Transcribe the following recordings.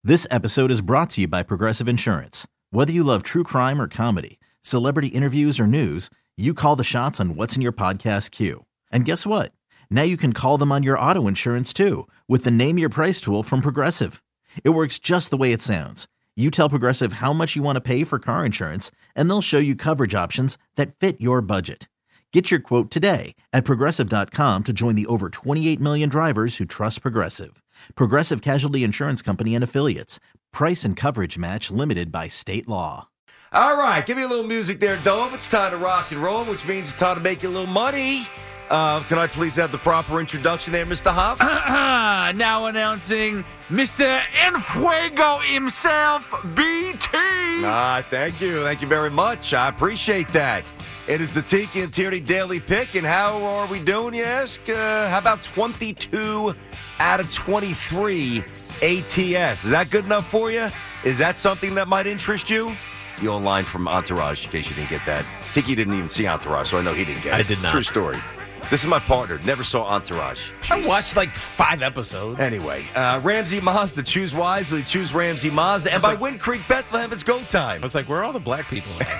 This episode is brought to you by Progressive Insurance. Whether you love true crime or comedy, celebrity interviews or news, you call the shots on what's in your podcast queue. And guess what? Now you can call them on your auto insurance too with the Name Your Price tool from Progressive. It works just the way it sounds. You tell Progressive how much you want to pay for car insurance, and they'll show you coverage options that fit your budget. Get your quote today at Progressive.com to join the over 28 million drivers who trust Progressive. Progressive Casualty Insurance Company and Affiliates. Price and coverage match limited by state law. All right, give me a little music there, Dove. It's time to rock and roll, which means it's time to make you a little money. Can I please have the proper introduction there, Mr. Huff? Now announcing Mr. Enfuego himself, BT. Thank you. Thank you very much. I appreciate that. It is the Tiki and Tierney Daily Pick, and how are we doing, you ask? How about 22 out of 23 ATS? Is that good enough for you? Is that something that might interest you? The old line from Entourage, in case you didn't get that. Tiki didn't even see Entourage, so I know he didn't get it. I did not. True story. This is my partner. Never saw Entourage. I watched like 5 episodes. Anyway, Ramsey Mazda. Choose wisely. Choose Ramsey Mazda. And by Wind Creek, Bethlehem, it's go time. It's like, where are all the black people at?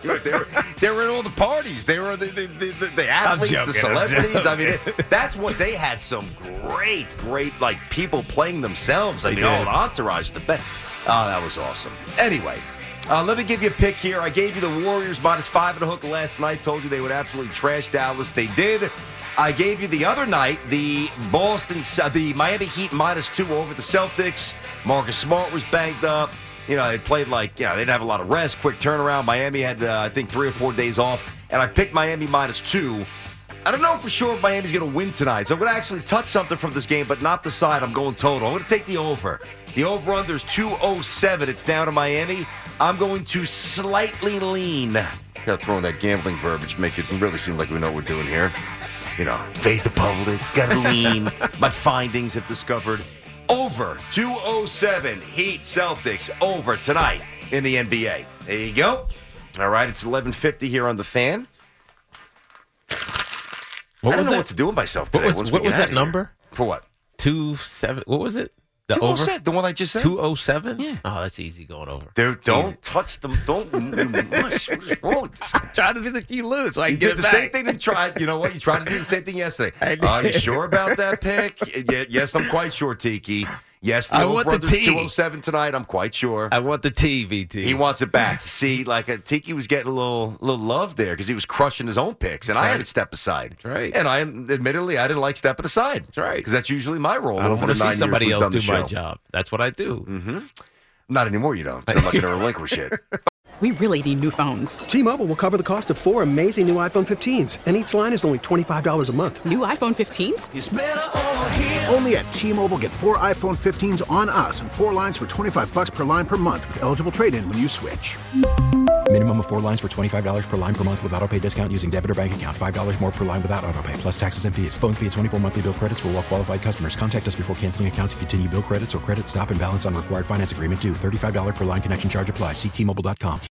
they were at all the parties. They were the athletes, the celebrities. I mean, that's what they had. Some great, like people playing themselves. I mean, the Entourage, the best. Oh, that was awesome. Anyway. Let me give you a pick here. I gave you the Warriors -5 and a hook last night. Told you they would absolutely trash Dallas. They did. I gave you the other night the Miami Heat -2 over the Celtics. Marcus Smart was banged up. You know, they played they didn't have a lot of rest. Quick turnaround. Miami had, I think, 3 or 4 days off. And I picked Miami -2. I don't know for sure if Miami's going to win tonight. So I'm going to actually touch something from this game, but not the side. I'm going total. I'm going to take the over. The over-under is 207. It's down to Miami. I'm going to slightly lean. Got to throw in that gambling verbiage, make it really seem like we know what we're doing here. You know, fade the public, got to lean. My findings have discovered over 207 Heat Celtics over tonight in the NBA. There you go. All right, it's 11:50 here on the Fan. I don't know what to do with myself today. What was that number? For what? 27. What was it? The 207, over? the one I just said? 207? Yeah. Oh, that's easy going over. Dude, don't touch them. What is wrong with this guy? I'm trying to be like you lose so I You can get did it the back. same thing that tried. You know what? You tried to do the same thing yesterday. Are you sure about that pick? Yes, I'm quite sure, Tiki. Yes, I want the T. 207 tonight. I'm quite sure. I want the T, BT. He wants it back. See, Tiki was getting a little love there because he was crushing his own picks, and That's I had right. to step aside. That's right. And I admittedly I didn't like stepping aside. That's right. Because that's usually my role. I don't want to see somebody else do my job. job. That's what I do. Mm-hmm. Not anymore, you don't. I'm not going to relinquish it. We really need new phones. T-Mobile will cover the cost of 4 amazing new iPhone 15s, and each line is only $25 a month. New iPhone 15s? It's better over here. Only at T-Mobile, get 4 iPhone 15s on us and 4 lines for $25 per line per month with eligible trade-in when you switch. Minimum of 4 lines for $25 per line per month with autopay discount using debit or bank account. $5 more per line without autopay, plus taxes and fees. Phone fee at 24 monthly bill credits for well-qualified customers. Contact us before canceling account to continue bill credits or credit stop and balance on required finance agreement due. $35 per line connection charge applies. See T-Mobile.com.